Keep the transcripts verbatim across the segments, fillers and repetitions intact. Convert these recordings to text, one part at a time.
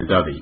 Dovey.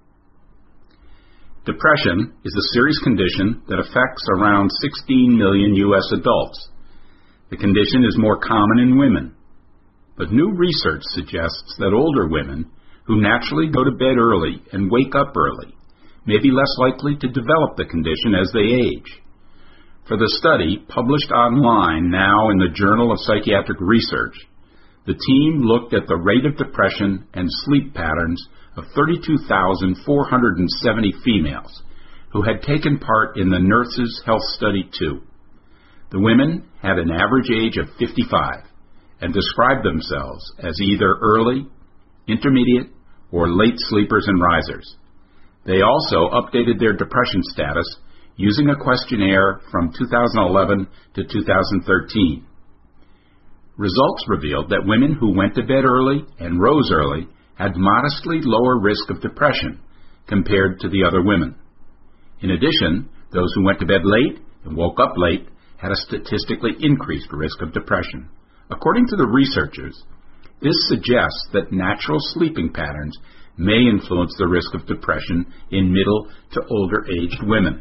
Depression is a serious condition that affects around sixteen million U S adults. The condition is more common in women, but new research suggests that older women who naturally go to bed early and wake up early may be less likely to develop the condition as they age. For the study, published online now in the Journal of Psychiatric Research, the team looked at the rate of depression and sleep patterns of thirty-two thousand four hundred seventy females who had taken part in the Nurses' Health Study two. The women had an average age of fifty-five and described themselves as either early, intermediate, or late sleepers and risers. They also updated their depression status using a questionnaire from two thousand eleven to two thousand thirteen. Results revealed that women who went to bed early and rose early had modestly lower risk of depression compared to the other women. In addition, those who went to bed late and woke up late had a statistically increased risk of depression. According to the researchers, this suggests that natural sleeping patterns may influence the risk of depression in middle to older-aged women.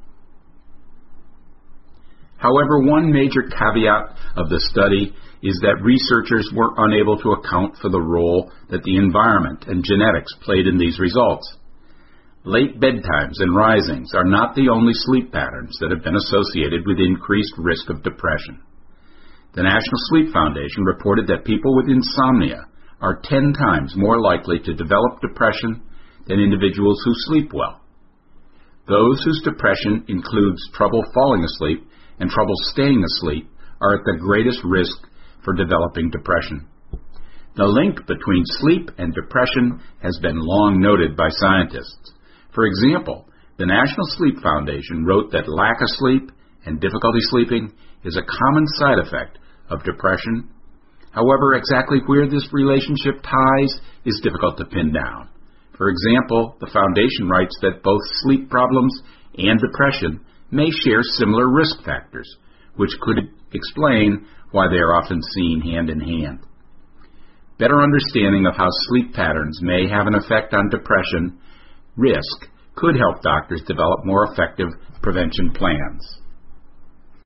However, one major caveat of the study is that researchers were unable to account for the role that the environment and genetics played in these results. Late bedtimes and risings are not the only sleep patterns that have been associated with increased risk of depression. The National Sleep Foundation reported that people with insomnia are ten times more likely to develop depression than individuals who sleep well. Those whose depression includes trouble falling asleep and trouble staying asleep are at the greatest risk for developing depression. The link between sleep and depression has been long noted by scientists. For example, the National Sleep Foundation wrote that lack of sleep and difficulty sleeping is a common side effect of depression. However, exactly where this relationship ties is difficult to pin down. For example, the foundation writes that both sleep problems and depression may share similar risk factors, which could explain why they are often seen hand in hand. Better understanding of how sleep patterns may have an effect on depression risk could help doctors develop more effective prevention plans.